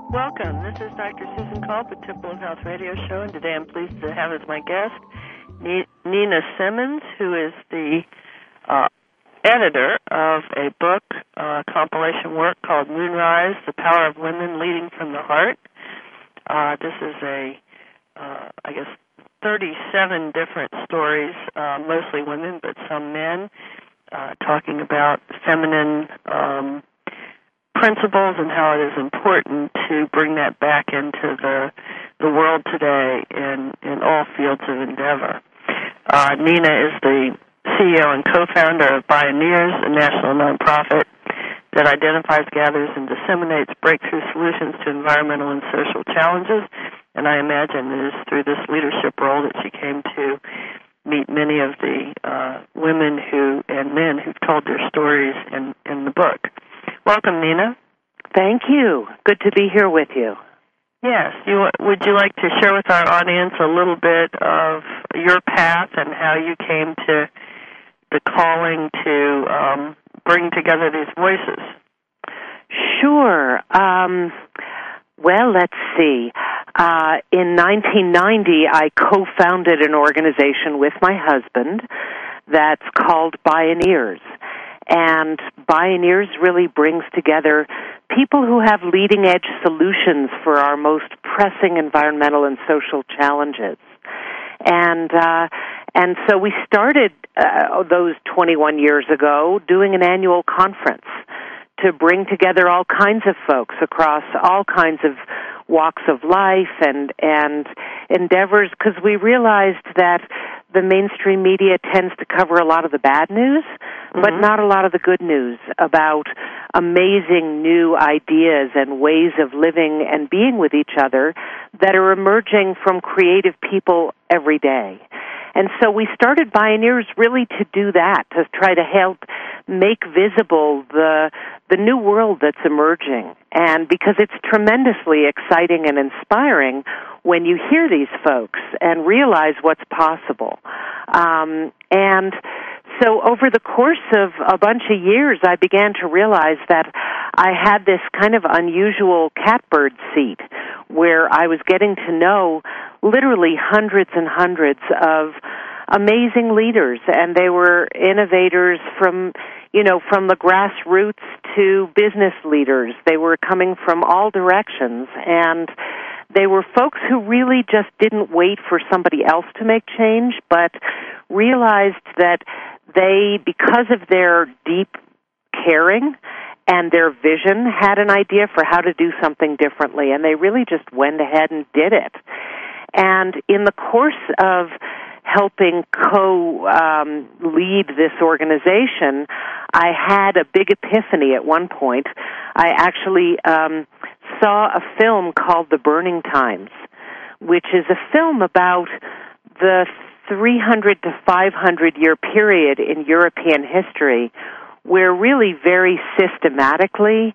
Welcome. This is Dr. Susan Culp at Temple of Health Radio Show, and today I'm pleased to have as my guest Nina Simmons, who is the editor of a book, compilation work called Moonrise, The Power of Women Leading from the Heart. This is I guess, 37 different stories, mostly women, but some men, talking about feminine principles and how it is important to bring that back into the world today in all fields of endeavor. Nina is the CEO and co-founder of Bioneers, a national nonprofit that identifies, gathers, and disseminates breakthrough solutions to environmental and social challenges. And I imagine it is through this leadership role that she came to meet many of the women and men who've told their stories in the book. Welcome, Nina. Thank you. Good to be here with you. Yes. Would you like to share with our audience a little bit of your path and how you came to the calling to bring together these voices? Sure. Well, let's see. In 1990, I co-founded an organization with my husband that's called Bioneers. And Bioneers really brings together people who have leading-edge solutions for our most pressing environmental and social challenges. And so we started those 21 years ago doing an annual conference to bring together all kinds of folks across all kinds of walks of life and endeavors, because we realized that the mainstream media tends to cover a lot of the bad news, but not a lot of the good news about amazing new ideas and ways of living and being with each other that are emerging from creative people every day. And so we started Bioneers really to do that, to try to help make visible the new world that's emerging. And because it's tremendously exciting and inspiring when you hear these folks and realize what's possible. And so over the course of a bunch of years, I began to realize that I had this kind of unusual catbird seat where I was getting to know literally hundreds and hundreds of amazing leaders, and they were innovators from the grassroots to business leaders. They were coming from all directions, and they were folks who really just didn't wait for somebody else to make change, but realized that they, because of their deep caring and their vision, had an idea for how to do something differently, and they really just went ahead and did it. And in the course of helping lead this organization, I had a big epiphany at one point. I actually saw a film called The Burning Times, which is a film about the 300 to 500 year period in European history where really very systematically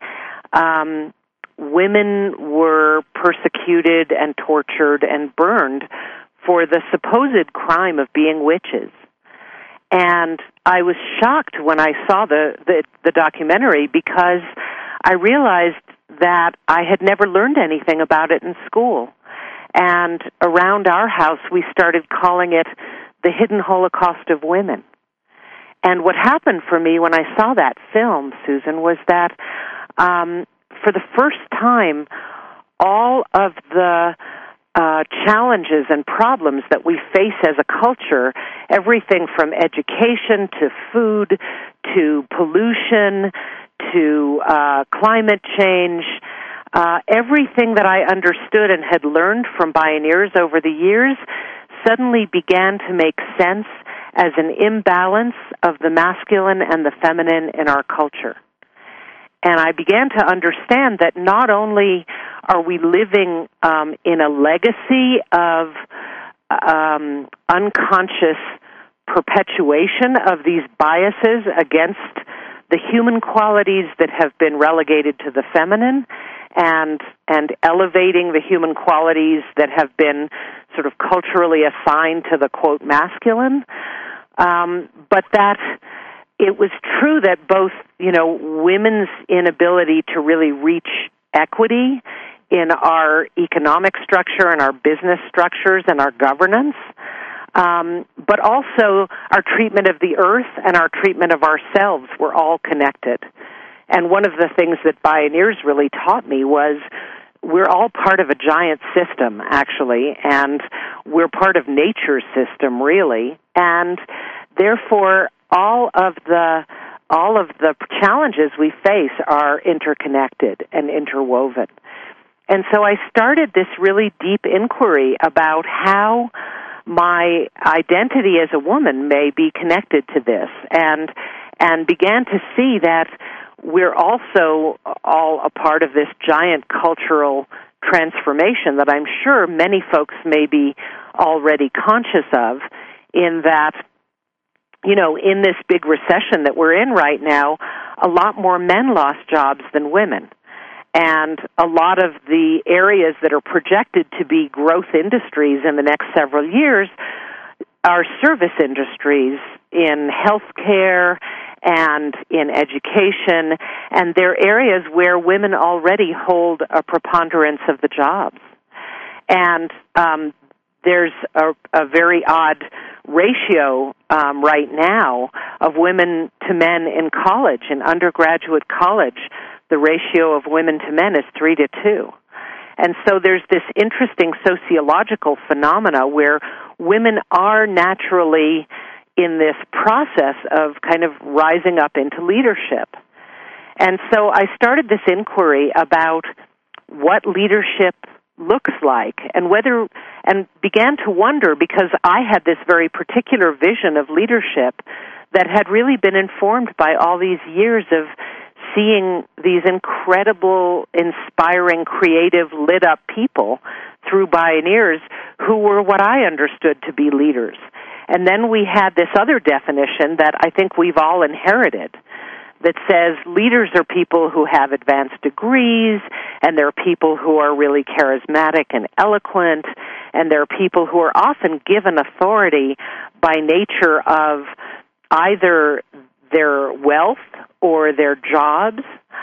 women were persecuted and tortured and burned for the supposed crime of being witches. And I was shocked when I saw the documentary because I realized that I had never learned anything about it in school. And around our house, we started calling it the hidden Holocaust of women. And what happened for me when I saw that film, Susan, was that for the first time, all of the challenges and problems that we face as a culture, everything from education to food to pollution to climate change, everything that I understood and had learned from Bioneers over the years suddenly began to make sense as an imbalance of the masculine and the feminine in our culture. And I began to understand that not only are we living in a legacy of unconscious perpetuation of these biases against the human qualities that have been relegated to the feminine, and elevating the human qualities that have been sort of culturally assigned to the, quote, masculine, but that it was true that both, women's inability to really reach equity in our economic structure and our business structures and our governance, but also our treatment of the earth and our treatment of ourselves were all connected. And one of the things that Bioneers really taught me was we're all part of a giant system, actually, and we're part of nature's system, really. And therefore, all of the challenges we face are interconnected and interwoven. And so I started this really deep inquiry about how my identity as a woman may be connected to this, and began to see that we're also all a part of this giant cultural transformation that I'm sure many folks may be already conscious of, in that, you know, in this big recession that we're in right now, a lot more men lost jobs than women. And a lot of the areas that are projected to be growth industries in the next several years are service industries in healthcare and in education, and they're areas where women already hold a preponderance of the jobs. And there's a very odd ratio right now of women to men in college, in undergraduate college. The ratio of women to men is 3 to 2. And so there's this interesting sociological phenomena where women are naturally in this process of kind of rising up into leadership. And so I started this inquiry about what leadership looks like, and began to wonder, because I had this very particular vision of leadership that had really been informed by all these years of seeing these incredible, inspiring, creative, lit-up people through Bioneers who were what I understood to be leaders. And then we had this other definition that I think we've all inherited, that says leaders are people who have advanced degrees, and they're people who are really charismatic and eloquent, and they're people who are often given authority by nature of either their wealth or their jobs,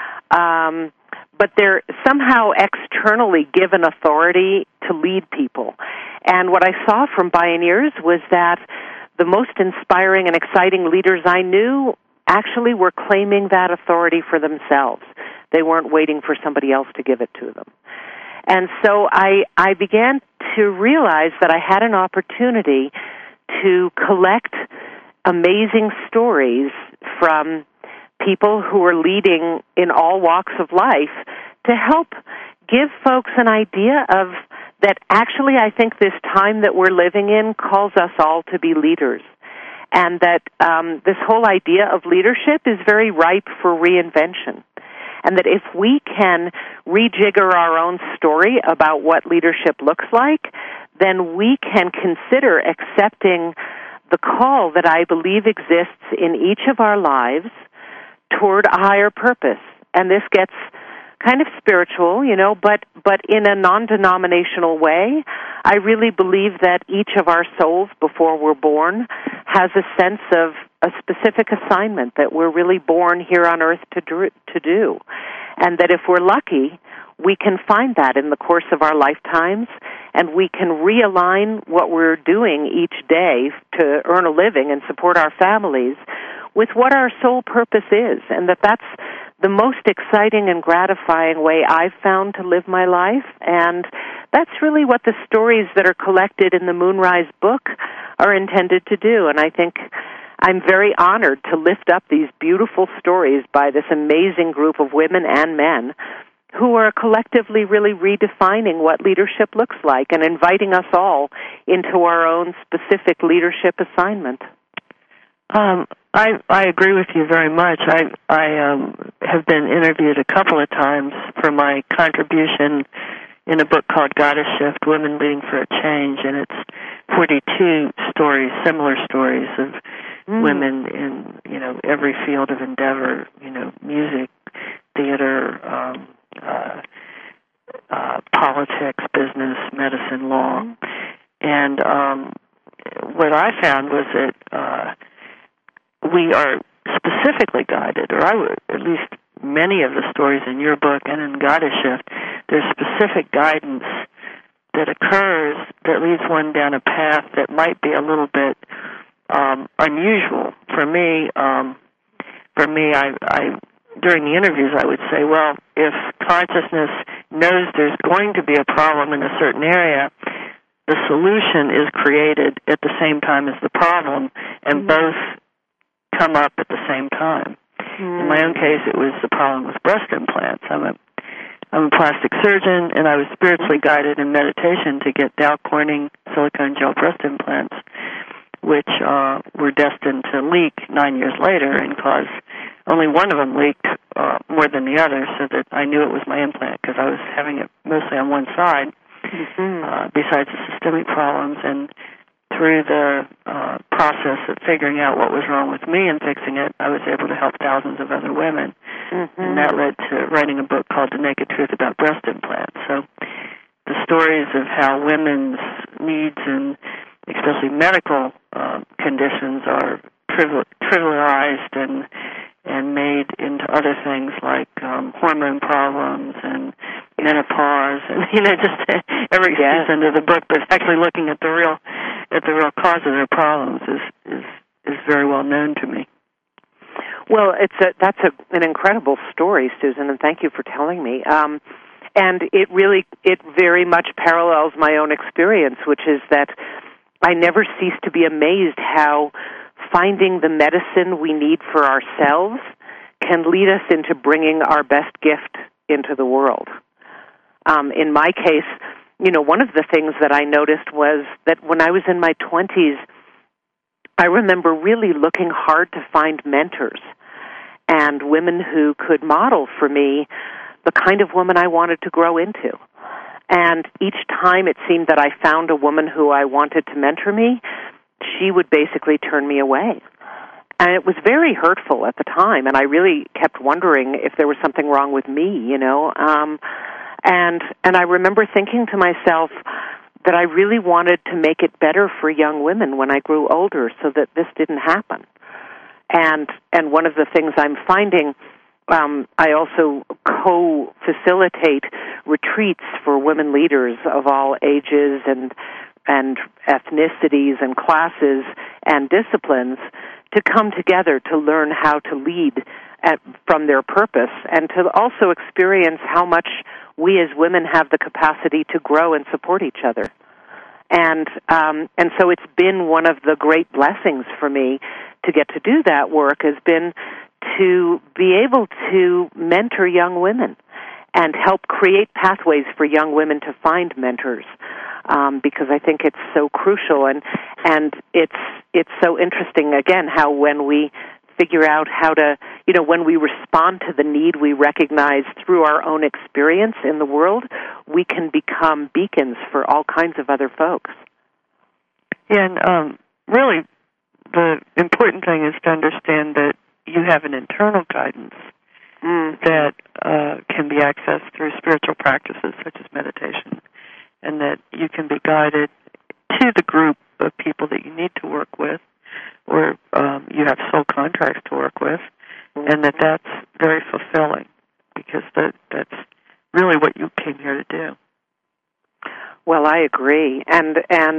but they're somehow externally given authority to lead people. And what I saw from Bioneers was that the most inspiring and exciting leaders I knew actually were claiming that authority for themselves. They weren't waiting for somebody else to give it to them. And so I began to realize that I had an opportunity to collect amazing stories from people who are leading in all walks of life to help give folks an idea of that actually I think this time that we're living in calls us all to be leaders, and that this whole idea of leadership is very ripe for reinvention, and that if we can rejigger our own story about what leadership looks like, then we can consider accepting the call that I believe exists in each of our lives toward a higher purpose. And this gets kind of spiritual, you know, but in a non-denominational way. I really believe that each of our souls before we're born has a sense of a specific assignment that we're really born here on earth to do. And that if we're lucky, we can find that in the course of our lifetimes, and we can realign what we're doing each day to earn a living and support our families with what our sole purpose is, and that's the most exciting and gratifying way I've found to live my life. And that's really what the stories that are collected in the Moonrise book are intended to do. And I think I'm very honored to lift up these beautiful stories by this amazing group of women and men who are collectively really redefining what leadership looks like and inviting us all into our own specific leadership assignment. I agree with you very much. I have been interviewed a couple of times for my contribution in a book called Goddess Shift, Women Leading for a Change, and it's 42 stories, similar stories of women in, you know, every field of endeavor, you know, music, theater, politics, business, medicine, law. And what I found was that we are specifically guided, or I would, at least many of the stories in your book and in Goddess Shift there's specific guidance that occurs that leads one down a path that might be a little bit unusual. For me, I during the interviews I would say, well, if consciousness knows there's going to be a problem in a certain area, the solution is created at the same time as the problem, and both come up at the same time. In my own case, it was the problem with breast implants. I'm a plastic surgeon, and I was spiritually guided in meditation to get Dow Corning silicone gel breast implants, which were destined to leak 9 years later and cause only one of them leaked more than the other, so that I knew it was my implant because I was having it mostly on one side, besides the systemic problems. And through the process of figuring out what was wrong with me and fixing it, I was able to help thousands of other women. And that led to writing a book called The Naked Truth About Breast Implants. So the stories of how women's needs and especially medical conditions are trivialized and made into other things like hormone problems and menopause, and just every season of the book. But actually, looking at the real cause of their problems is very well known to me. Well, that's an incredible story, Susan, and thank you for telling me. And it very much parallels my own experience, which is that I never cease to be amazed how finding the medicine we need for ourselves can lead us into bringing our best gift into the world. In my case, one of the things that I noticed was that when I was in my 20s, I remember really looking hard to find mentors and women who could model for me the kind of woman I wanted to grow into. And each time it seemed that I found a woman who I wanted to mentor me, she would basically turn me away. And it was very hurtful at the time, and I really kept wondering if there was something wrong with me, And I remember thinking to myself that I really wanted to make it better for young women when I grew older so that this didn't happen. And one of the things I'm finding, I also co-facilitate retreats for women leaders of all ages and ethnicities and classes and disciplines to come together to learn how to lead from their purpose and to also experience how much we as women have the capacity to grow and support each other. And so it's been one of the great blessings for me to get to do that work, has been to be able to mentor young women and help create pathways for young women to find mentors, because I think it's so crucial. And it's so interesting, again, how when we figure out how to, when we respond to the need we recognize through our own experience in the world, we can become beacons for all kinds of other folks. Yeah, and really the important thing is to understand that you have an internal guidance that can be accessed through spiritual practices such as meditation, and that you can be guided to the group of people that you need to work with, or you have soul contracts to work with, and that's very fulfilling, because that's really what you came here to do. Well, I agree, and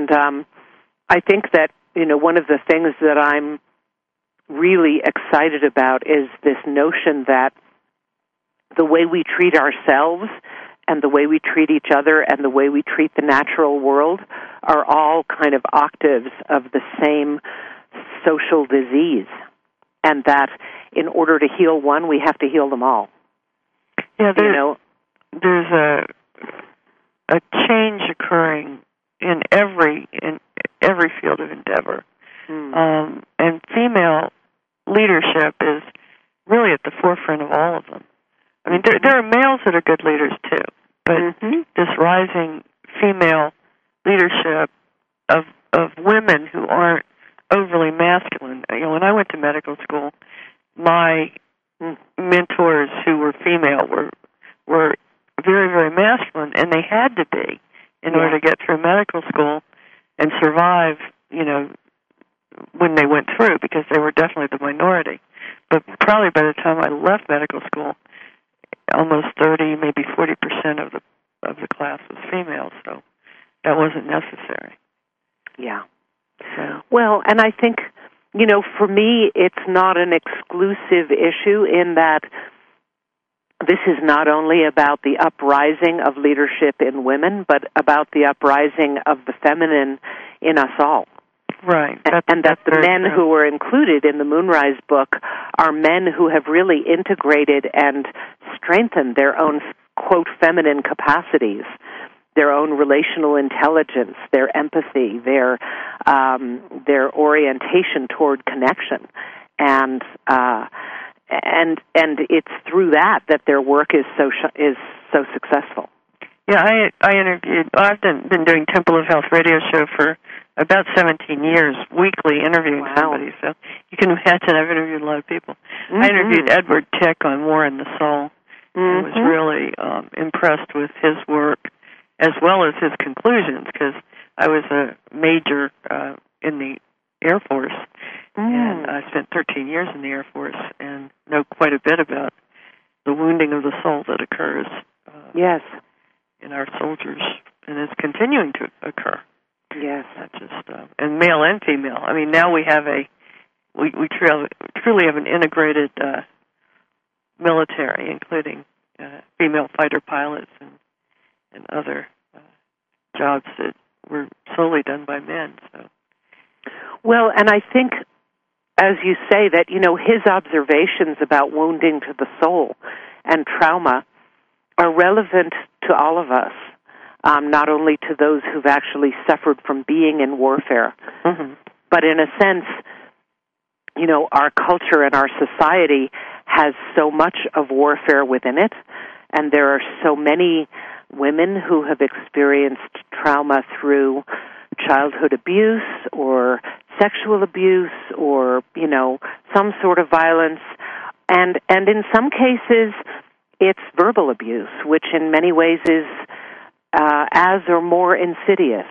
I think that one of the things that I'm really excited about is this notion that the way we treat ourselves and the way we treat each other and the way we treat the natural world are all kind of octaves of the same social disease, and that in order to heal one, we have to heal them all. Yeah, there's a change occurring in every field of endeavor, and female leadership is really at the forefront of all of them. I mean, there are males that are good leaders too, but this rising female leadership of women who aren't overly masculine. When I went to medical school, my mentors who were female were very, very masculine, and they had to be in order to get through medical school and survive, when they went through, because they were definitely the minority. But probably by the time I left medical school, almost 30, maybe 40% of the class was female, so that wasn't necessary. Yeah. So. Well, and I think, for me, it's not an exclusive issue in that this is not only about the uprising of leadership in women, but about the uprising of the feminine in us all. Right. And that the men who were included in the Moonrise book are men who have really integrated and strengthened their own, quote, feminine capacities, their own relational intelligence, their empathy, their orientation toward connection. And it's through that their work is so successful. Yeah, I interviewed. I've been doing Temple of Health radio show for about 17 years, weekly interviewing somebody. So you can imagine I've interviewed a lot of people. I interviewed Edward Tick on War and the Soul, and was really impressed with his work as well as his conclusions, because I was a major in the Air Force, and I spent 13 years in the Air Force and know quite a bit about the wounding of the soul that occurs in our soldiers, and is continuing to occur. Yes. Not just and male and female. I mean, now we have we truly have an integrated military, including female fighter pilots and other jobs that were solely done by men. So. Well, and I think, as you say, that his observations about wounding to the soul and trauma are relevant to all of us. Not only to those who've actually suffered from being in warfare, but in a sense, our culture and our society has so much of warfare within it, and there are so many women who have experienced trauma through childhood abuse or sexual abuse or, some sort of violence, and in some cases it's verbal abuse, which in many ways is as or more insidious,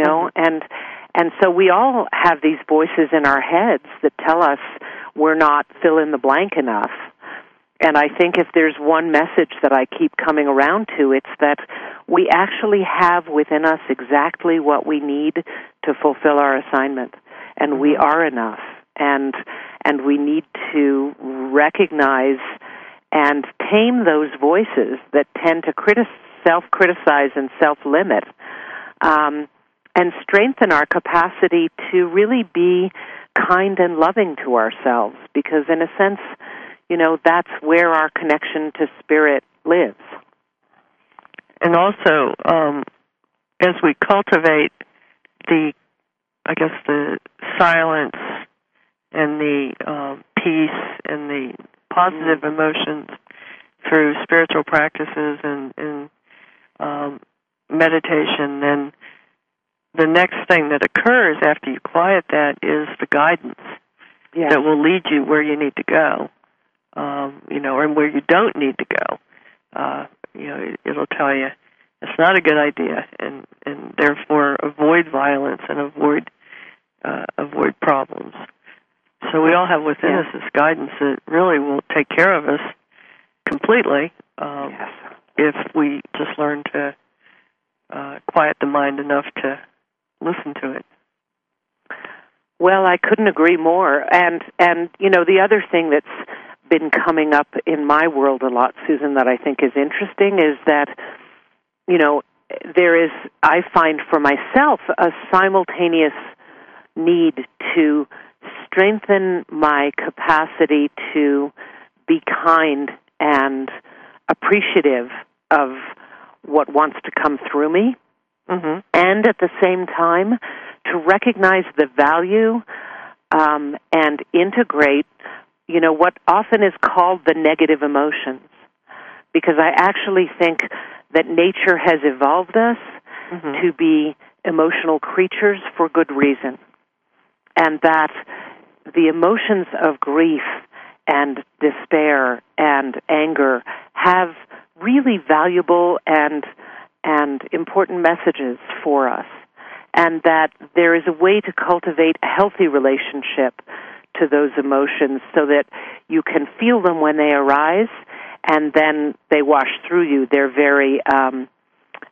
and so we all have these voices in our heads that tell us we're not fill in the blank enough. And I think if there's one message that I keep coming around to, it's that we actually have within us exactly what we need to fulfill our assignment, and we are enough, and we need to recognize and tame those voices that tend to self-criticize and self-limit, and strengthen our capacity to really be kind and loving to ourselves, because in a sense, that's where our connection to spirit lives. And also, as we cultivate the silence and the peace and the positive emotions through spiritual practices and meditation, then the next thing that occurs after you quiet that is the guidance that will lead you where you need to go, and where you don't need to go. It'll tell you it's not a good idea, and therefore avoid violence and avoid problems. So we all have within us this guidance that really will take care of us completely if we just learn to quiet the mind enough to listen to it. Well, I couldn't agree more. And the other thing that's been coming up in my world a lot, Susan, that I think is interesting is that, there is, I find for myself, a simultaneous need to strengthen my capacity to be kind and appreciative of what wants to come through me, and at the same time to recognize the value and integrate, what often is called the negative emotions, because I actually think that nature has evolved us to be emotional creatures for good reason, and that the emotions of grief and despair and anger have really valuable and important messages for us, and that there is a way to cultivate a healthy relationship to those emotions so that you can feel them when they arise, and then they wash through you. They're very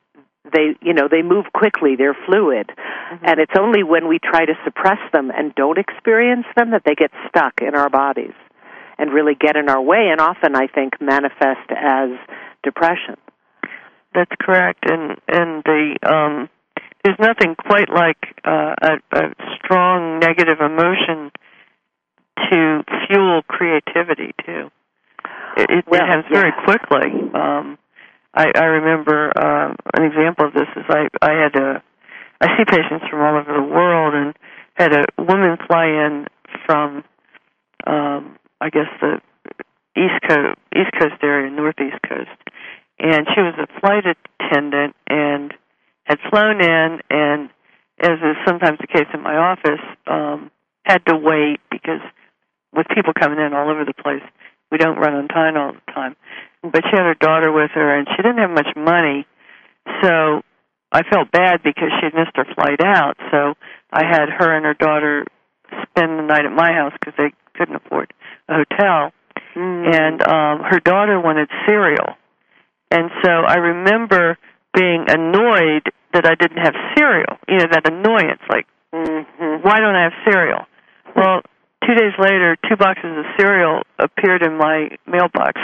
they move quickly, they're fluid. Mm-hmm. And it's only when we try to suppress them and don't experience them that they get stuck in our bodies and really get in our way, and often, I think, manifest as depression. That's correct. And there's nothing quite like a strong negative emotion to fuel creativity, too. It happens very quickly. I remember an example of this is I see patients from all over the world, and had a woman fly in from I guess the East Coast area, Northeast Coast, and she was a flight attendant and had flown in, and as is sometimes the case in my office, had to wait because with people coming in all over the place, we don't run on time all the time. But she had her daughter with her, and she didn't have much money, so I felt bad because she had missed her flight out. So I had her and her daughter spend the night at my house because they couldn't afford a hotel. And her daughter wanted cereal. And so I remember being annoyed that I didn't have cereal. You know, that annoyance, like, why don't I have cereal? Well, 2 days later, 2 boxes of cereal appeared in my mailbox.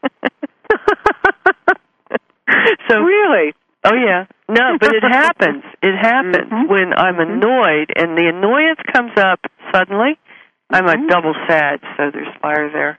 So really? Oh, yeah. No, but it happens. It happens when I'm annoyed, and the annoyance comes up suddenly. I'm a double sad, so there's fire there.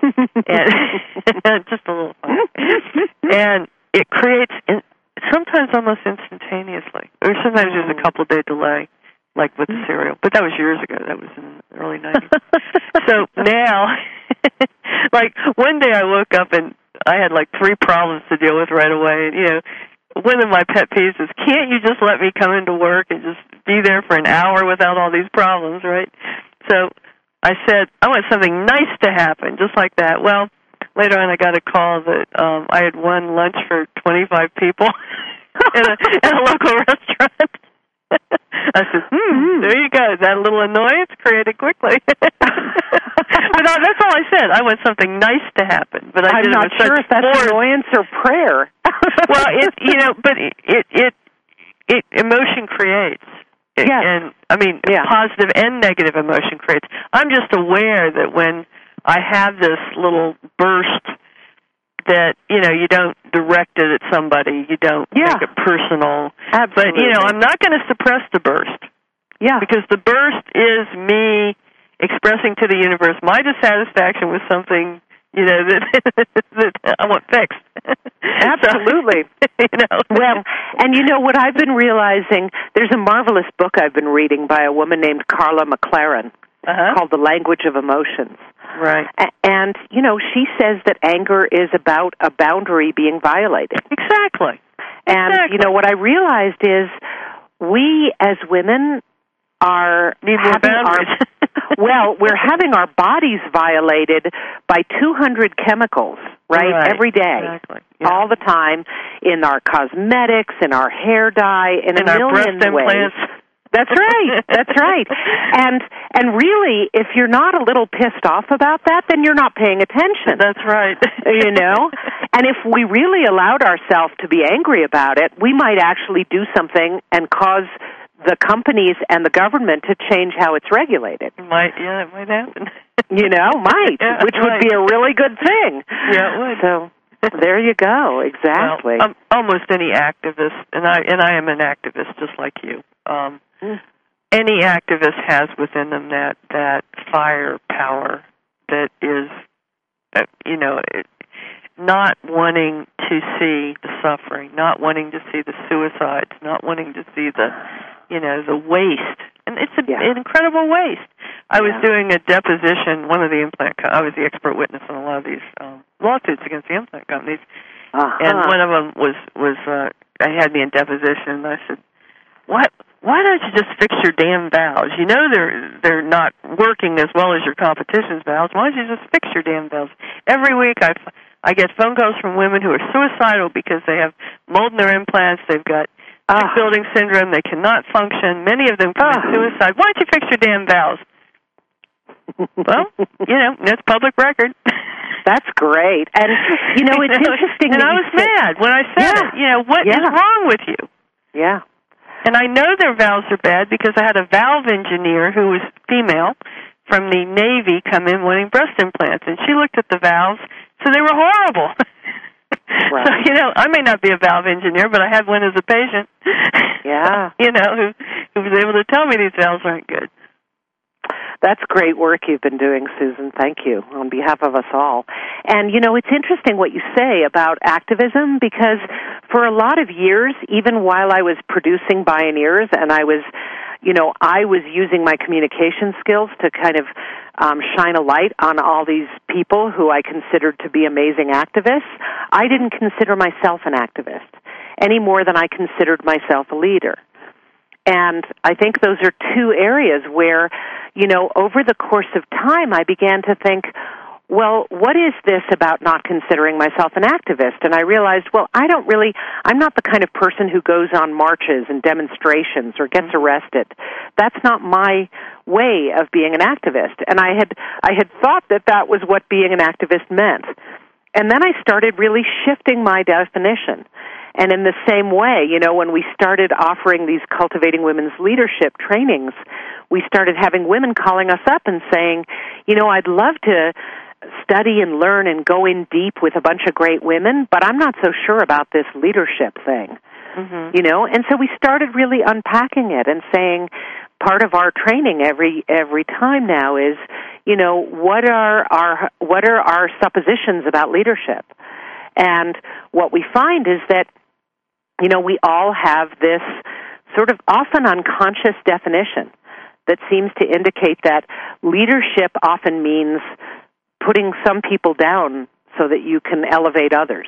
And just a little fire. And it creates, sometimes almost instantaneously, or sometimes there's a couple-day delay, like with the cereal. But that was years ago. That was in the early 90s. So now, like one day I woke up and I had like 3 problems to deal with right away. You know, one of my pet peeves is, can't you just let me come into work and just be there for an hour without all these problems, right? So I said, I want something nice to happen, just like that. Well, later on I got a call that I had won lunch for 25 people in a local restaurant. I said, there you go. That little annoyance created quickly. But that's all I said. I want something nice to happen. But I'm not sure if that's annoyance or prayer. Well, it emotion creates. Yes. And I mean, positive and negative emotion creates. I'm just aware that when I have this little burst, that, you know, you don't direct it at somebody, you don't make it personal. Absolutely. But, you know, I'm not going to suppress the burst. Yeah. Because the burst is me expressing to the universe my dissatisfaction with something, you know, that I want fixed. Absolutely. You know. Well, and you know what I've been realizing, there's a marvelous book I've been reading by a woman named Carla McLaren called The Language of Emotions. Right. And, you know, she says that anger is about a boundary being violated. Exactly. And, you know, what I realized is we as women are we're having our bodies violated by 200 chemicals, right? Every day. Exactly. Yeah. All the time, in our cosmetics, in our hair dye, in a million ways. That's right. That's right. And really, if you're not a little pissed off about that, then you're not paying attention. That's right. You know? And if we really allowed ourselves to be angry about it, we might actually do something and cause the companies and the government to change how it's regulated. It might happen. You know, which would be a really good thing. Yeah, it would. So there you go. Exactly. Well, almost any activist, and I am an activist just like you. Any activist has within them that fire power that is, not wanting to see the suffering, not wanting to see the suicides, not wanting to see the waste. And it's an incredible waste. I was doing a deposition, one of the I was the expert witness on a lot of these lawsuits against the implant companies. And one of them was I had me in deposition, and I said, why don't you just fix your damn valves? You know they're not working as well as your competition's valves. Why don't you just fix your damn valves? Every week I get phone calls from women who are suicidal because they have mold in their implants, they've got building syndrome, they cannot function. Many of them commit suicide. Why don't you fix your damn valves? Well, that's public record. That's great. And, it's interesting. And I was mad when I said it. What is wrong with you? Yeah. And I know their valves are bad because I had a valve engineer who was female from the Navy come in wanting breast implants. And she looked at the valves, so they were horrible. Right. So, I may not be a valve engineer, but I had one as a patient. Yeah. Who was able to tell me these valves aren't good. That's great work you've been doing, Susan. Thank you on behalf of us all. And, it's interesting what you say about activism because for a lot of years, even while I was producing Bioneers and I was using my communication skills to kind of shine a light on all these people who I considered to be amazing activists, I didn't consider myself an activist any more than I considered myself a leader. And I think those are two areas where, over the course of time, I began to think, well, what is this about not considering myself an activist? And I realized, I'm not the kind of person who goes on marches and demonstrations or gets arrested. That's not my way of being an activist. And I had thought that was what being an activist meant. And then I started really shifting my definition. And in the same way, when we started offering these Cultivating Women's Leadership trainings, we started having women calling us up and saying, I'd love to study and learn and go in deep with a bunch of great women, but I'm not so sure about this leadership thing. Mm-hmm. And so we started really unpacking it and saying part of our training every time now is, what are our suppositions about leadership? And what we find is that we all have this sort of often unconscious definition that seems to indicate that leadership often means putting some people down so that you can elevate others,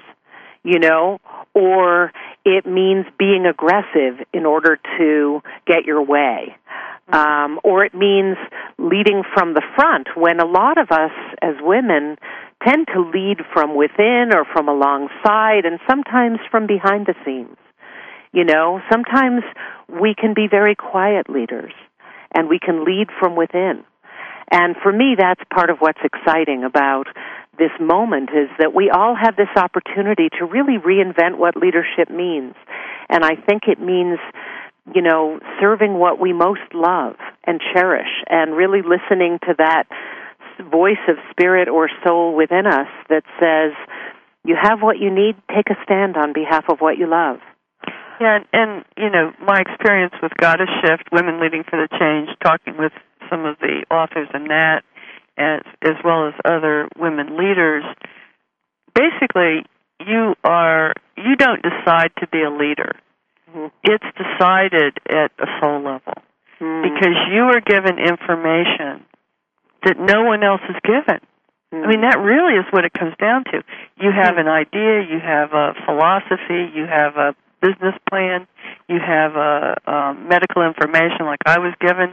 or it means being aggressive in order to get your way, or it means leading from the front when a lot of us as women tend to lead from within or from alongside and sometimes from behind the scenes. Sometimes we can be very quiet leaders and we can lead from within. And for me, that's part of what's exciting about this moment is that we all have this opportunity to really reinvent what leadership means. And I think it means, serving what we most love and cherish and really listening to that voice of spirit or soul within us that says, you have what you need, take a stand on behalf of what you love. Yeah, and my experience with Goddess Shift, Women Leading for the Change, talking with some of the authors in that, as well as other women leaders, basically you don't decide to be a leader. Mm-hmm. It's decided at a soul level because you are given information that no one else is given. I mean, that really is what it comes down to. You have an idea, you have a philosophy, you have a business plan, you have a medical information like I was given,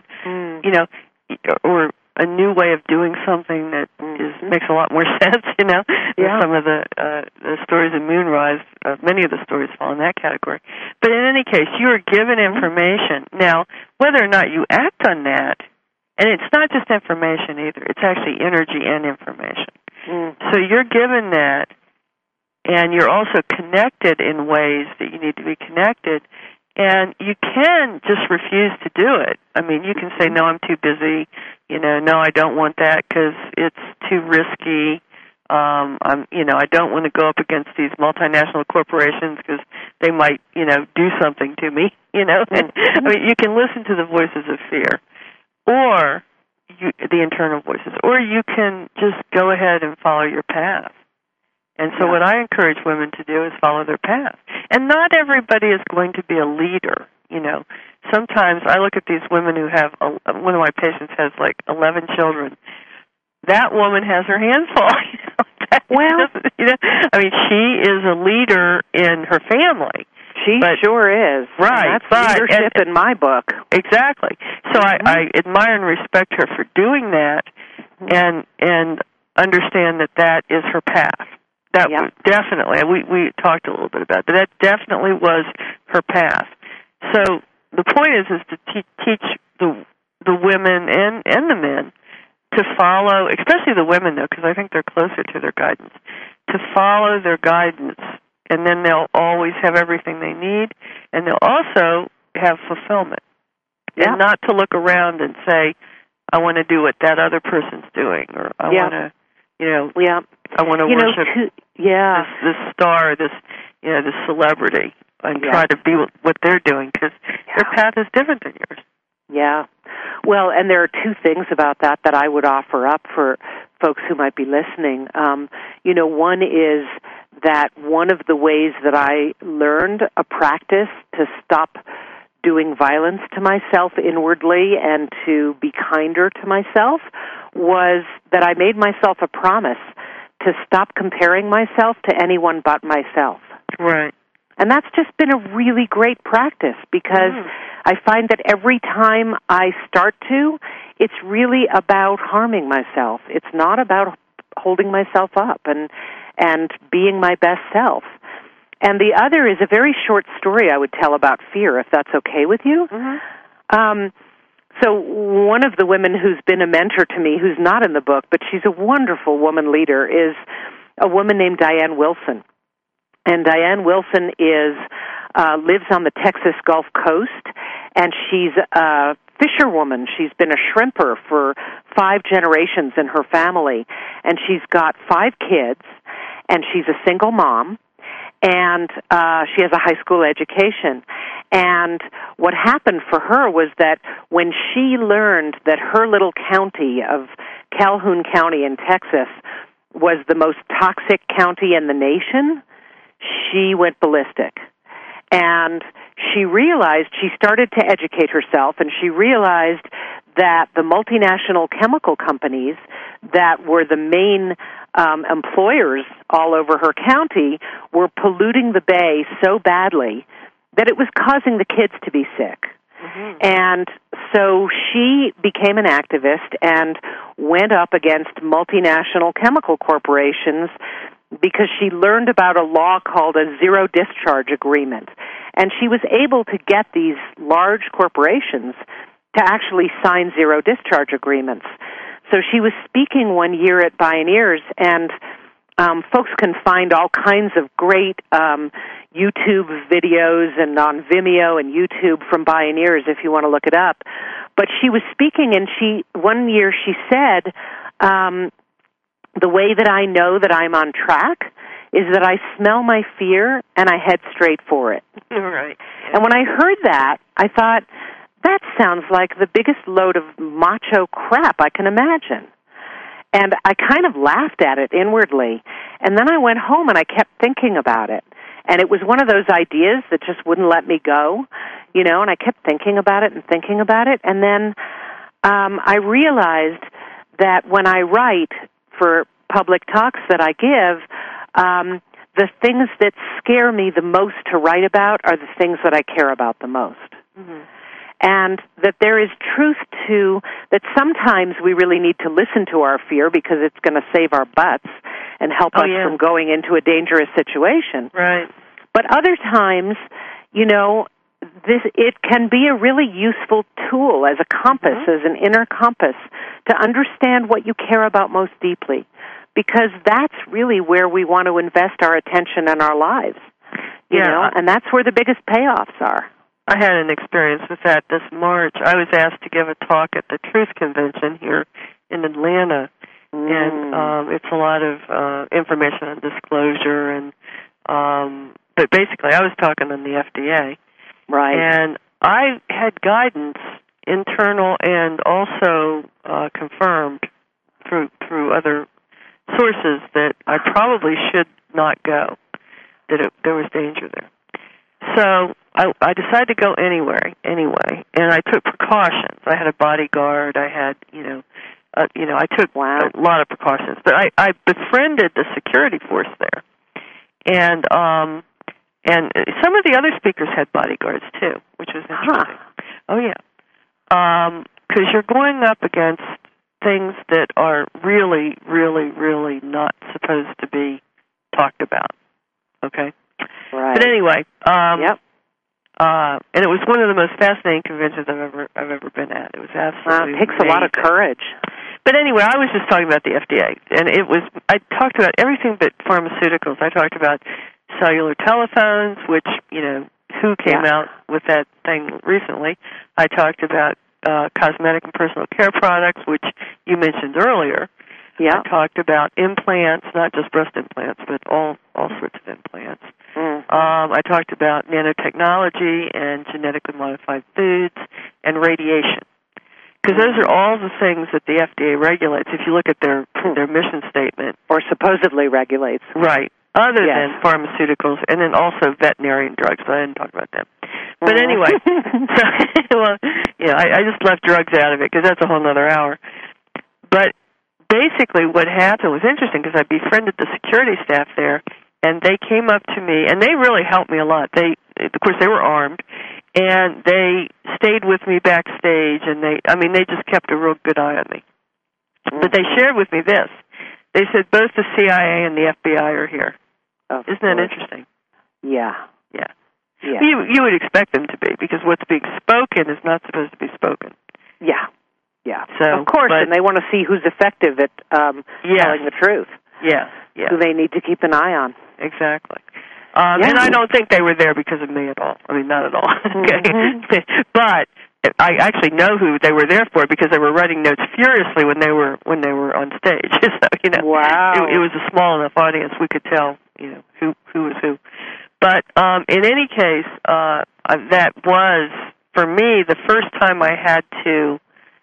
or a new way of doing something that makes a lot more sense, than some of the stories in Moonrise. Many of the stories fall in that category. But in any case, you are given information. Now, whether or not you act on that, and it's not just information either, it's actually energy and information. So you're given that, and you're also connected in ways that you need to be connected, and you can just refuse to do it. I mean, you can say, no, I'm too busy, no, I don't want that because it's too risky. I don't want to go up against these multinational corporations because they might, do something to me, I mean, you can listen to the voices of fear, or the internal voices, or you can just go ahead and follow your path. And so what I encourage women to do is follow their path. And not everybody is going to be a leader, Sometimes I look at these women who have, one of my patients has like 11 children. That woman has her hands full. Well, I mean, she is a leader in her family. She sure is. Right. And that's leadership in my book. Exactly. So I admire and respect her for doing that and understand that is her path. That was definitely, we talked a little bit about that. That definitely was her path. So the point is to teach the women and the men to follow, especially the women, though, because I think they're closer to their guidance, to follow their guidance, and then they'll always have everything they need, and they'll also have fulfillment. Yeah. And not to look around and say, I want to do what that other person's doing, or I want to, I want to worship this star, this celebrity, and try to be what they're doing, because their path is different than yours. Yeah. Well, and there are two things about that I would offer up for folks who might be listening. One is that one of the ways that I learned a practice to stop doing violence to myself inwardly and to be kinder to myself was that I made myself a promise to stop comparing myself to anyone but myself. Right. And that's just been a really great practice because I find that every time I start to, it's really about harming myself. It's not about holding myself up and being my best self. And the other is a very short story I would tell about fear, if that's okay with you. Mm-hmm. So one of the women who's been a mentor to me, who's not in the book, but she's a wonderful woman leader, is a woman named Diane Wilson. And Diane Wilson lives on the Texas Gulf Coast, and she's a fisherwoman. She's been a shrimper for 5 generations in her family, and she's got 5 kids, and she's a single mom, and she has a high school education. And what happened for her was that when she learned that her little county of Calhoun County in Texas was the most toxic county in the nation, she went ballistic. And she started to educate herself, and she realized that the multinational chemical companies that were the main employers all over her county were polluting the bay so badly that it was causing the kids to be sick. Mm-hmm. And so she became an activist and went up against multinational chemical corporations because she learned about a law called a zero discharge agreement. And she was able to get these large corporations to actually sign zero discharge agreements. So she was speaking one year at Bioneers, and folks can find all kinds of great YouTube videos and on Vimeo and YouTube from Bioneers if you want to look it up. But she was speaking, and one year she said, the way that I know that I'm on track is that I smell my fear and I head straight for it. Right. And when I heard that, I thought, that sounds like the biggest load of macho crap I can imagine. And I kind of laughed at it inwardly. And then I went home and I kept thinking about it. And it was one of those ideas that just wouldn't let me go, and I kept thinking about it. And then I realized that when I write for public talks that I give, the things that scare me the most to write about are the things that I care about the most. Mm-hmm. And that there is truth to that sometimes we really need to listen to our fear because it's going to save our butts and help us from going into a dangerous situation. Right. But other times, it can be a really useful tool as a compass, as an inner compass, to understand what you care about most deeply, because that's really where we want to invest our attention and our lives, you know, and that's where the biggest payoffs are. I had an experience with that this March. I was asked to give a talk at the Truth Convention here in Atlanta, and it's a lot of information on disclosure, and but basically I was talking on the FDA. Right. And I had guidance, internal and also confirmed through other sources, that I probably should not go, that there was danger there. So I decided to go anyway, and I took precautions. I had a bodyguard. I had, I took a lot of precautions. But I befriended the security force there, and some of the other speakers had bodyguards too, which was interesting. Oh yeah, because you're going up against things that are really, really, really not supposed to be talked about. Okay. Right. But anyway, and it was one of the most fascinating conventions I've ever been at. It was absolutely it takes amazing. A lot of courage. But anyway, I was just talking about the FDA, and I talked about everything but pharmaceuticals. I talked about cellular telephones, which, who came out with that thing recently. I talked about cosmetic and personal care products, which you mentioned earlier. Yeah. I talked about implants, not just breast implants, but all sorts of implants. I talked about nanotechnology and genetically modified foods and radiation. Because those are all the things that the FDA regulates, if you look at their mission statement. Or supposedly regulates. Right. Other than pharmaceuticals, and then also veterinary drugs, but I didn't talk about them. But anyway, I just left drugs out of it because that's a whole other hour. But basically what happened was interesting because I befriended the security staff there, and they came up to me, and they really helped me a lot. Of course, they were armed, and they stayed with me backstage, and they just kept a real good eye on me. But they shared with me this. They said both the CIA and the FBI are here. Isn't that interesting? Yeah. Yeah. You would expect them to be, because what's being spoken is not supposed to be spoken. Yeah. Yeah. So, of course, and they want to see who's effective at telling the truth. Yeah. Who they need to keep an eye on. Exactly. And I don't think they were there because of me at all. I mean, not at all. Okay. But I actually know who they were there for because they were writing notes furiously when they were on stage. So, wow. It was a small enough audience we could tell, who was who. But in any case, that was for me the first time I had to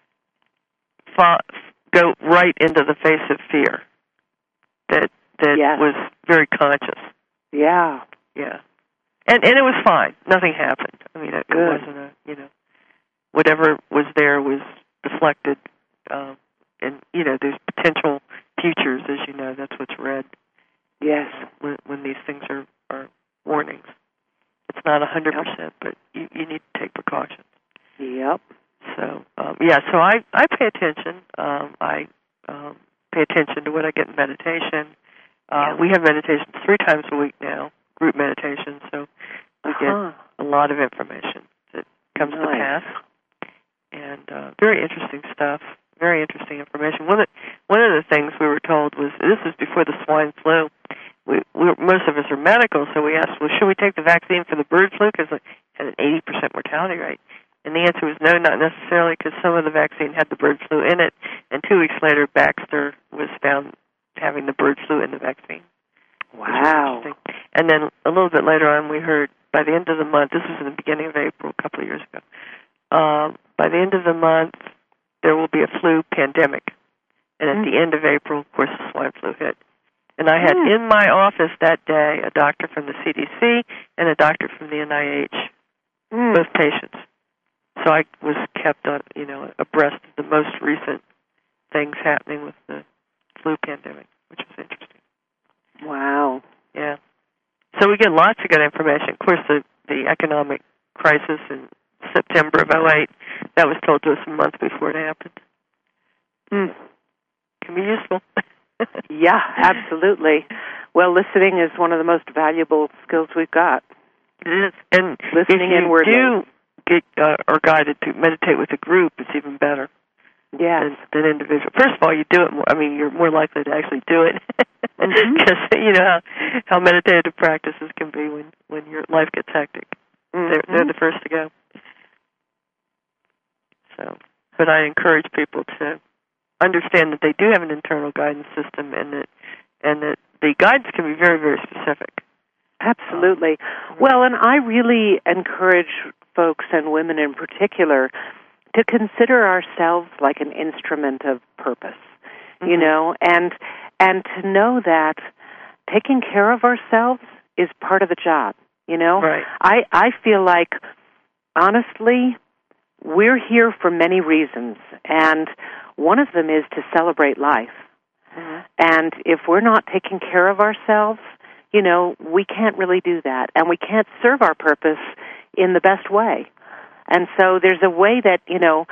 go right into the face of fear. That was very conscious. Yeah. Yeah. And it was fine. Nothing happened. I mean, it wasn't whatever was there was deflected. And, there's potential futures, as you know. That's what's read. Yes. When these things are warnings. It's not 100%, but you need to take precautions. Yep. So, so I pay attention. I pay attention to what I get in meditation. We have meditations 3 times a week now, group meditation, so we get a lot of information that comes to pass. And very interesting stuff, very interesting information. One of the things we were told was, this was before the swine flu, most of us are medical, so we asked, well, should we take the vaccine for the bird flu because it had an 80% mortality rate? And the answer was no, not necessarily, because some of the vaccine had the bird flu in it, and 2 weeks later, Baxter was found having the bird flu in the vaccine. Wow. And then a little bit later on, we heard by the end of the month, this was in the beginning of April, a couple of years ago, by the end of the month, there will be a flu pandemic. And at the end of April, of course, the swine flu hit. And I had in my office that day a doctor from the CDC and a doctor from the NIH, both patients. So I was kept on, abreast of the most recent things happening with the flu pandemic, which was interesting. Wow. Yeah. So we get lots of good information. Of course, the economic crisis in September of 2008, that was told to us a month before it happened. Can be useful. Yeah, absolutely. Well, listening is one of the most valuable skills we've got. It is. And listening inwardly. If you do are guided to meditate with a group, it's even better. Yes. Than individual. First of all, you do it more. I mean, you're more likely to actually do it because you know how meditative practices can be when your life gets hectic. They're the first to go. So, but I encourage people to understand that they do have an internal guidance system, and that the guidance can be very, very specific. Absolutely. Well, and I really encourage folks, and women in particular, to consider ourselves like an instrument of purpose, you know, and to know that taking care of ourselves is part of the job, you know. Right. I feel like, honestly, we're here for many reasons, and one of them is to celebrate life. And if we're not taking care of ourselves, you know, we can't really do that, and we can't serve our purpose in the best way. And so there's a way that, you know,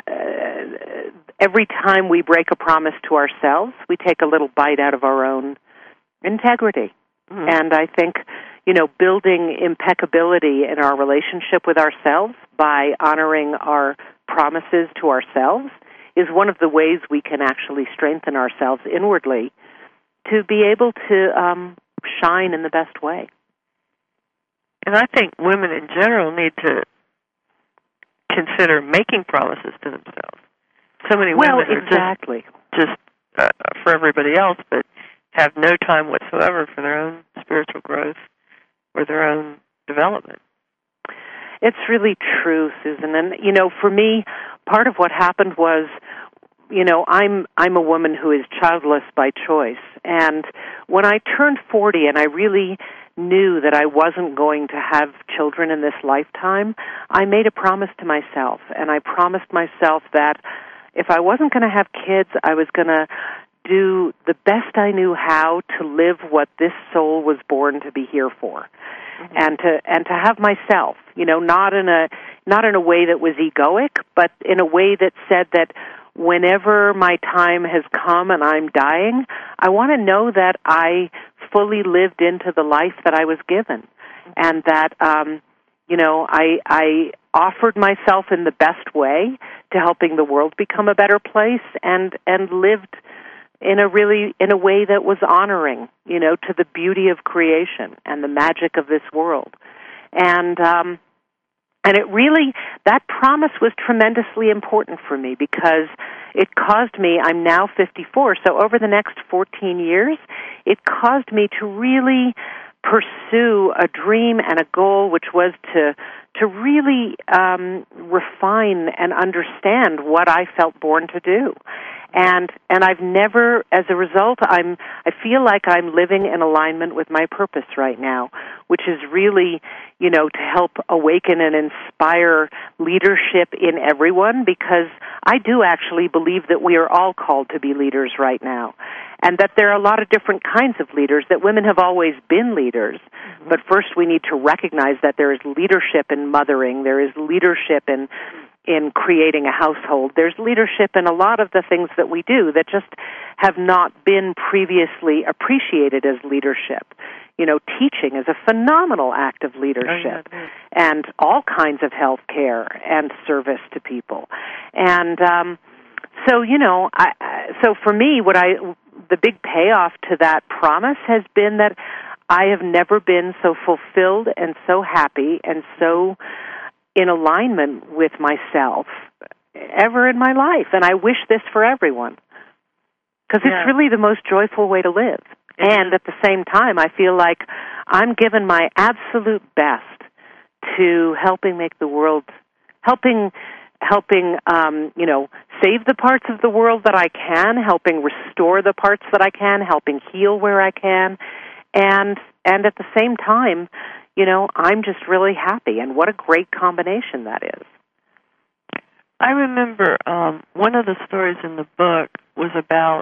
every time we break a promise to ourselves, we take a little bite out of our own integrity. And I think, you know, building impeccability in our relationship with ourselves by honoring our promises to ourselves is one of the ways we can actually strengthen ourselves inwardly to be able to shine in the best way. And I think women in general need to consider making promises to themselves. So many women are just for everybody else, but have no time whatsoever for their own spiritual growth or their own development. It's really true, Susan. And, for me, part of what happened was, I'm a woman who is childless by choice. And when I turned 40 and I really knew that I wasn't going to have children in this lifetime, I made a promise to myself. And I promised myself that if I wasn't going to have kids, I was going to do the best I knew how to live what this soul was born to be here for. And to have myself, not in a way that was egoic, but in a way that said that whenever my time has come and I'm dying, I want to know that I fully lived into the life that I was given, and that I offered myself in the best way to helping the world become a better place, and lived in a way that was honoring, to the beauty of creation and the magic of this world. And it really, that promise was tremendously important for me because it caused me, I'm now 54, so over the next 14 years, it caused me to really pursue a dream and a goal, which was to really refine and understand what I felt born to do. And I've never, as a result, I feel like I'm living in alignment with my purpose right now, which is really, to help awaken and inspire leadership in everyone, because I do actually believe that we are all called to be leaders right now, and that there are a lot of different kinds of leaders, that women have always been leaders, but first we need to recognize that there is leadership in mothering, there is leadership in creating a household. There's leadership in a lot of the things that we do that just have not been previously appreciated as leadership. Teaching is a phenomenal act of leadership, and all kinds of health care and service to people. And so for me, the big payoff to that promise has been that I have never been so fulfilled and so happy and so in alignment with myself ever in my life. And I wish this for everyone, because it's really the most joyful way to live. And at the same time, I feel like I'm giving my absolute best to helping make the world, helping save the parts of the world that I can, helping restore the parts that I can, helping heal where I can, and at the same time, I'm just really happy, and what a great combination that is. I remember one of the stories in the book was about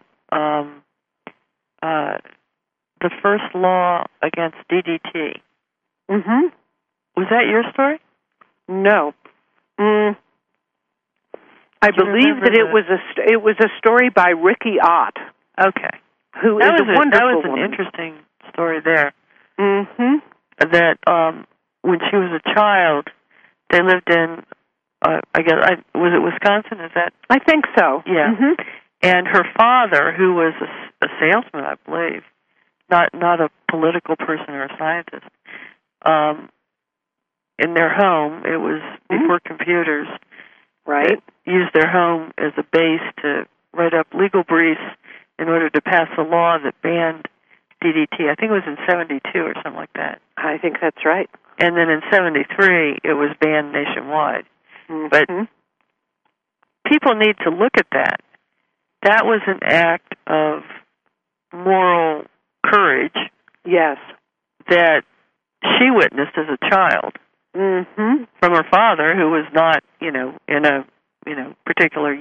the first law against DDT. Mm-hmm. Was that your story? No. I believe that it was a story by Ricky Ott. Okay. Who is a wonderful woman. That was an interesting story there. Mm-hmm. That when she was a child, they lived in, was it Wisconsin? Is that? I think so. Yeah. Mm-hmm. And her father, who was a salesman, I believe, not a political person or a scientist, in their home, it was before computers, right? Used their home as a base to write up legal briefs in order to pass a law that banned DDT. I think it was in 72 or something like that. I think that's right. And then in 73, it was banned nationwide. Mm-hmm. But people need to look at that. That was an act of moral courage. Yes. That she witnessed as a child. Mm-hmm. From her father, who was not, in a, particular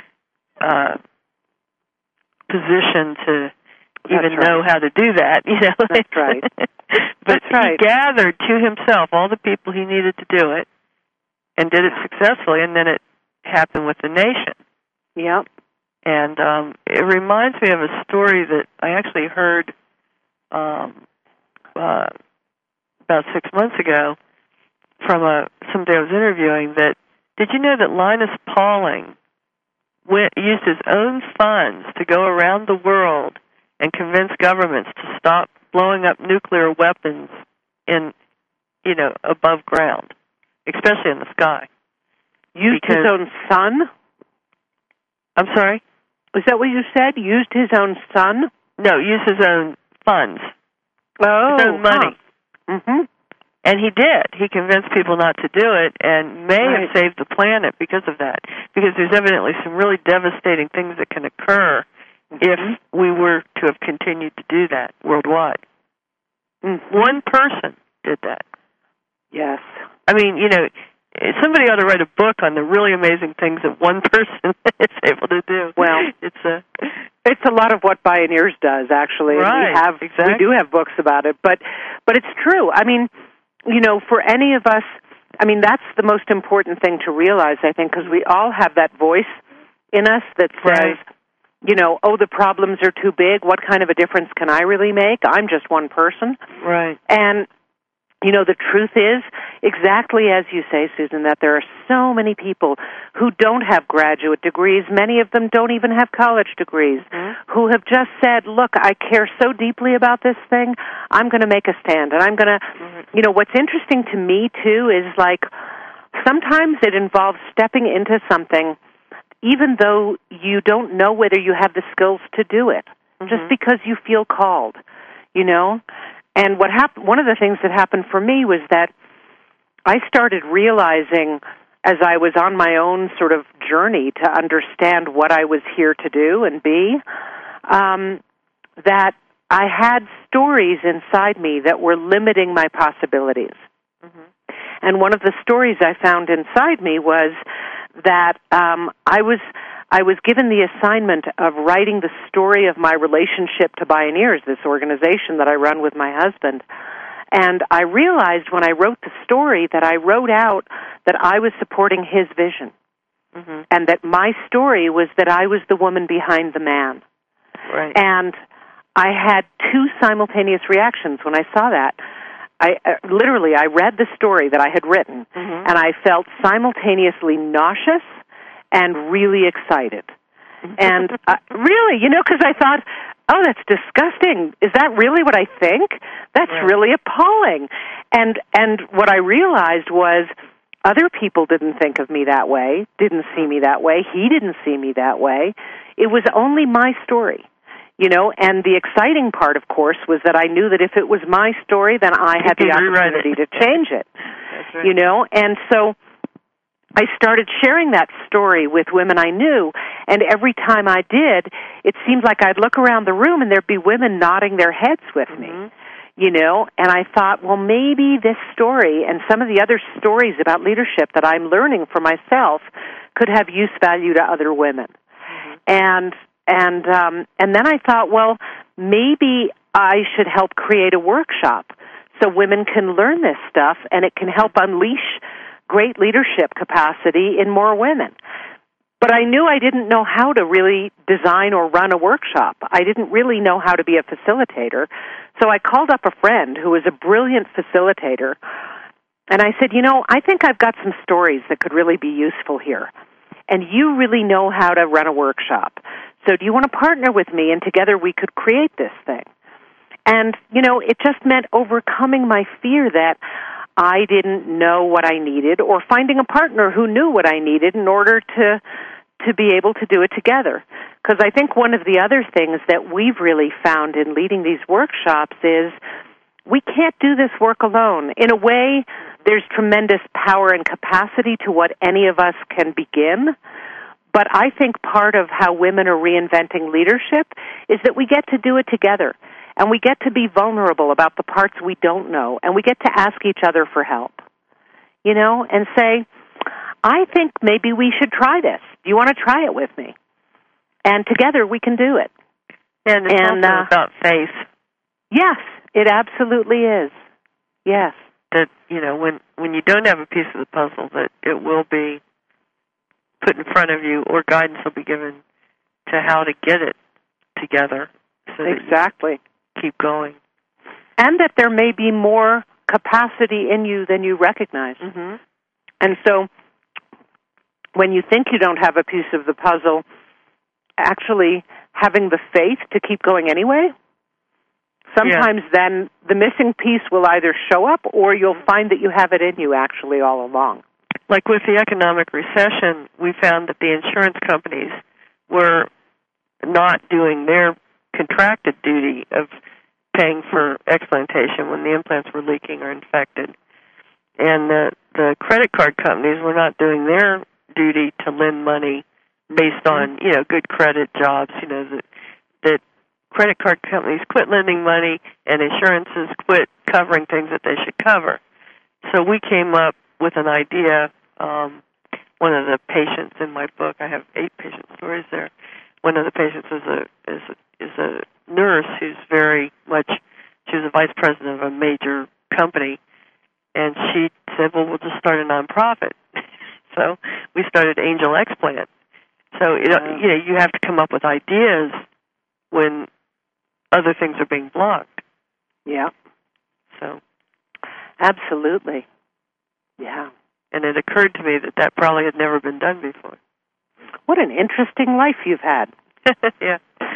position to even know how to do that, That's right. But he gathered to himself all the people he needed to do it, and did it successfully, and then it happened with the nation. Yep. And it reminds me of a story that I actually heard about 6 months ago from somebody I was interviewing. That did you know that Linus Pauling used his own funds to go around the world and convince governments to stop blowing up nuclear weapons in, above ground, especially in the sky. Used his own son? I'm sorry? Is that what you said? Used his own son? No, used his own funds. Oh. His own money. Huh. Mm-hmm. And he did. He convinced people not to do it and may have saved the planet because of that. Because there's evidently some really devastating things that can occur if we were to have continued to do that worldwide. One person did that. Yes. I mean, somebody ought to write a book on the really amazing things that one person is able to do. Well, it's a lot of what Bioneers does, actually. Right, and we do have books about it, but it's true. I mean, for any of us, that's the most important thing to realize, I think, because we all have that voice in us that says, the problems are too big. What kind of a difference can I really make? I'm just one person. Right. And the truth is, exactly as you say, Susan, that there are so many people who don't have graduate degrees, many of them don't even have college degrees, who have just said, look, I care so deeply about this thing, I'm going to make a stand. And I'm going to, what's interesting to me, too, is sometimes it involves stepping into something even though you don't know whether you have the skills to do it, just because you feel called, And one of the things that happened for me was that I started realizing, as I was on my own sort of journey to understand what I was here to do and be, that I had stories inside me that were limiting my possibilities. And one of the stories I found inside me was that I was given the assignment of writing the story of my relationship to Bioneers, this organization that I run with my husband. And I realized when I wrote the story that I wrote out that I was supporting his vision. And that my story was that I was the woman behind the man. Right. And I had two simultaneous reactions when I saw that. I read the story that I had written, and I felt simultaneously nauseous and really excited. And really, because I thought, oh, that's disgusting. Is that really what I think? That's really appalling. And what I realized was other people didn't think of me that way, didn't see me that way. He didn't see me that way. It was only my story. And the exciting part, of course, was that I knew that if it was my story, then I had the opportunity to change it. That's right. And so I started sharing that story with women I knew, and every time I did, it seemed like I'd look around the room and there'd be women nodding their heads with me, and I thought, well, maybe this story and some of the other stories about leadership that I'm learning for myself could have use value to other women. And then I thought, well, maybe I should help create a workshop so women can learn this stuff and it can help unleash great leadership capacity in more women. But I knew I didn't know how to really design or run a workshop. I didn't really know how to be a facilitator. So I called up a friend who was a brilliant facilitator, and I said, I think I've got some stories that could really be useful here. And you really know how to run a workshop. So do you want to partner with me, and together we could create this thing? And, it just meant overcoming my fear that I didn't know what I needed, or finding a partner who knew what I needed in order to be able to do it together. Because I think one of the other things that we've really found in leading these workshops is we can't do this work alone. In a way, there's tremendous power and capacity to what any of us can begin. But I think part of how women are reinventing leadership is that we get to do it together. And we get to be vulnerable about the parts we don't know. And we get to ask each other for help. And say, I think maybe we should try this. Do you want to try it with me? And together we can do it. And it's also about faith. Yes, it absolutely is. Yes. That, when you don't have a piece of the puzzle, that it will be put in front of you, or guidance will be given to how to get it together. So exactly. Keep going. And that there may be more capacity in you than you recognize. And so when you think you don't have a piece of the puzzle, actually having the faith to keep going anyway. Sometimes then the missing piece will either show up or you'll find that you have it in you actually all along. Like with the economic recession, we found that the insurance companies were not doing their contracted duty of paying for explantation when the implants were leaking or infected. And the credit card companies were not doing their duty to lend money based on, good credit jobs, that credit card companies quit lending money and insurances quit covering things that they should cover. So we came up with an idea. One of the patients in my book, I have 8 patient stories there. One of the patients is a nurse who's very much, she was a vice president of a major company, and she said, well, we'll just start a nonprofit. So we started Angel Explant. So, you have to come up with ideas when other things are being blocked. Yeah. So. Absolutely. Yeah. And it occurred to me that probably had never been done before. What an interesting life you've had. Yeah.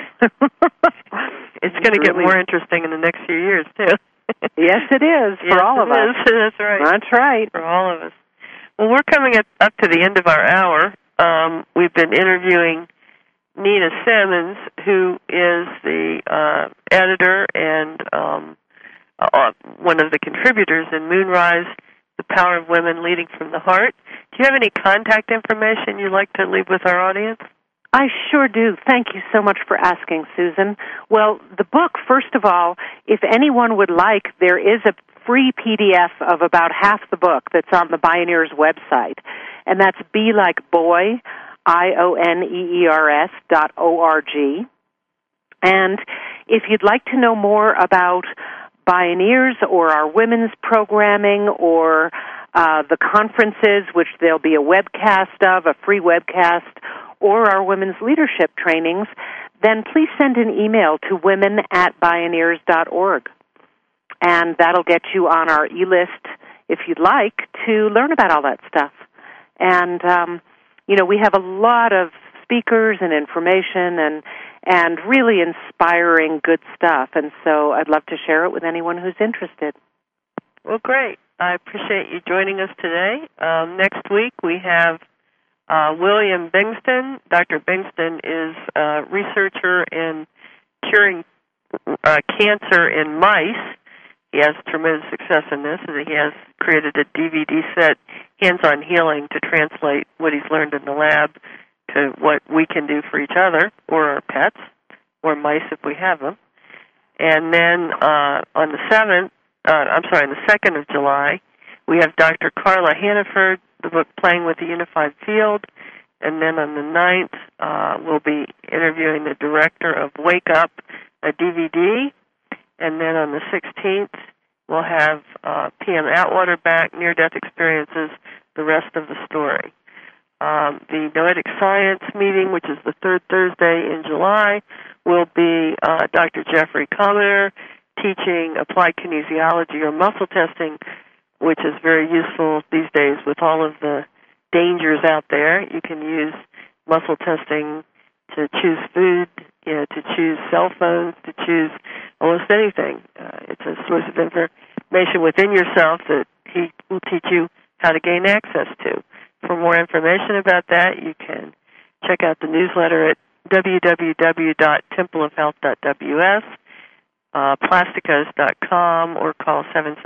It's going to get more interesting in the next few years, too. Yes, it is, for all of us. That's right. That's right. For all of us. Well, we're coming up to the end of our hour. We've been interviewing Nina Simmons, who is the editor and one of the contributors in Moonrise, The Power of Women Leading from the Heart. Do you have any contact information you'd like to leave with our audience? I sure do. Thank you so much for asking, Susan. Well, the book, first of all, if anyone would like, there is a free PDF of about half the book that's on the Bioneers website, and that's belikeBoy, IONEERS.org. And if you'd like to know more about Bioneers or our women's programming or the conferences, which there'll be a webcast of, a free webcast, or our women's leadership trainings, then please send an email to women@bioneers.org. And that'll get you on our e-list, if you'd like, to learn about all that stuff. And, we have a lot of speakers and information and really inspiring good stuff. And so I'd love to share it with anyone who's interested. Well, great. I appreciate you joining us today. Next week we have William Bingston. Dr. Bingston is a researcher in curing cancer in mice. He has tremendous success in this, and he has created a DVD set, Hands-on Healing, to translate what he's learned in the lab to what we can do for each other or our pets or mice if we have them. And then on the 2nd of July, we have Dr. Carla Hannaford, the book Playing with the Unified Field. And then on the 9th, we'll be interviewing the director of Wake Up, a DVD. And then on the 16th, we'll have P.M. Atwater back, Near-Death Experiences, the rest of the story. The Noetic Science meeting, which is the third Thursday in July, will be Dr. Jeffrey Commenter teaching applied kinesiology or muscle testing, which is very useful these days with all of the dangers out there. You can use muscle testing to choose food, to choose cell phones, to choose almost anything. It's a source of information within yourself that he will teach you how to gain access to. For more information about that, you can check out the newsletter at www.templeofhealth.ws, plasticos.com, or call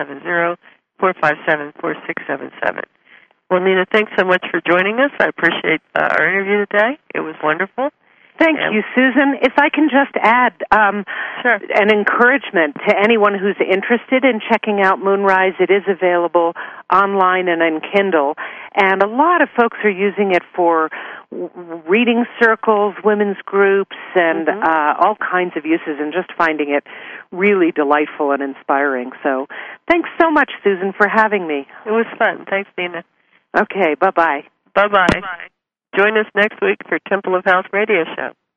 770-457-4677. Well, Nina, thanks so much for joining us. I appreciate our interview today. It was wonderful. Thank you, Susan. If I can just add Sure. an encouragement to anyone who's interested in checking out Moonrise, it is available online and in Kindle, and a lot of folks are using it for reading circles, women's groups, and all kinds of uses, and just finding it really delightful and inspiring. So thanks so much, Susan, for having me. It was fun. Thanks, Nina. Okay, bye-bye. Bye-bye. Join us next week for Temple of Health Radio Show.